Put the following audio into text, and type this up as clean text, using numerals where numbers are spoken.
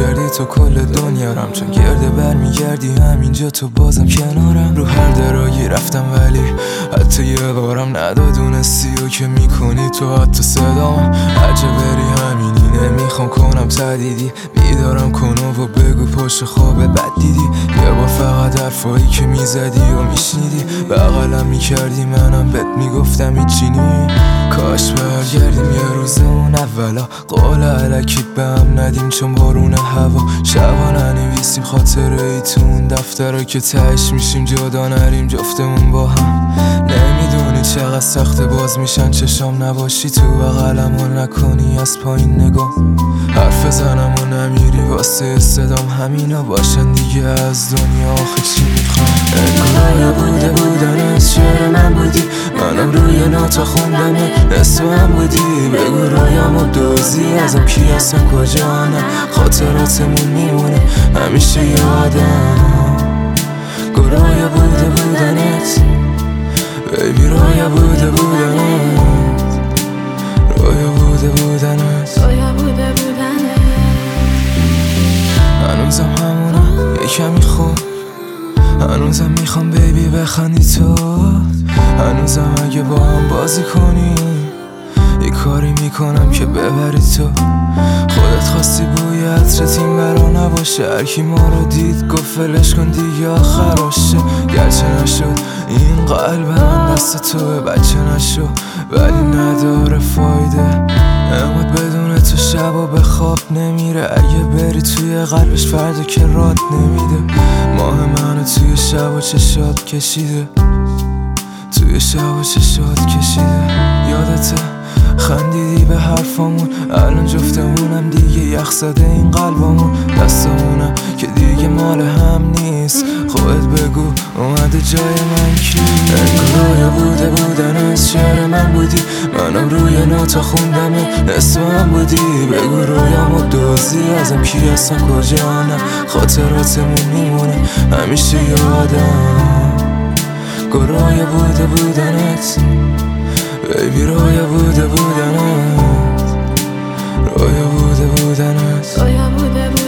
کردی تو کل دنیارم، چون گرده برمیگردی همینجا تو بازم کنارم. رو هر درایی رفتم ولی حتی یه بارم ندادونستی و که میکنی تو حتی صدام. عجب بری همینی نمیخوام کنم تدیدی، بیدارم کن و بگو پشت خواب بد دیدی. یه بار فقط حرفایی که میزدی و میشنیدی بغلم میکردی منم بهت میگفتم هیچی نی. کاش برگردیم یه روز اون اولا، قول علکی به هم ندیم چون بارون هوا. شبا ننویسیم خاطره ای تو اون دفترها که تهش میشیم جدا نریم جفتمون با هم. نمیدونی چقدر سخت باز میشن چشام نباشی تو بغلم و نکنی از پایین نگاه. حرف زنم و نمیری واسه صدام همینا باشن دیگه، از دنیا آخه چی میخوام. انگار بودن از شعر من بودی، منم روی نوتا خوندم نصف هم بودی. بگو رویامو دوزی ازم کی هستم کجا نه، خاطراتمون میمونه همیشه یادم. رویا بودنت بیبی، رویا بودنت، رویا بودنت. هنوزم همونم یه کمی خوب، هنوزم میخوام بیبی بخندی تو، هنوزم اگه با هم بازی کنی یه کاری میکنم که ببری تو. خودت خواستی بوی عطرت این برا نباشه، هرکی ما رو دید گفت فلش کن دیگه آخراشه. گرچه نشد این قلب من دست توه، بچه نشو ولی نداره فایده. اماد بدون تو شبا به خواب نمیره، اگه بری توی قلبش فردا که رات نمیده. ماه منو توی شب و چشات کشیده، توی شب و چشات کشیده. یادته خندیدی به حرفامون، الان جفتمونم دیگه یخ زده این قلبمون. دستمونم که دیگه مال هم نیست، خودت بگو اومده جای من کی. رویا بودن از شعر من بودی، منم روی نوتا خوندم نصف هم بودی. بگو رویامو دوزی ازم کی هستم کجا نه، خاطراتمون میمونه همیشه یادم. رویا بودنت بیبی، رویا بودنت، رویا بودنت.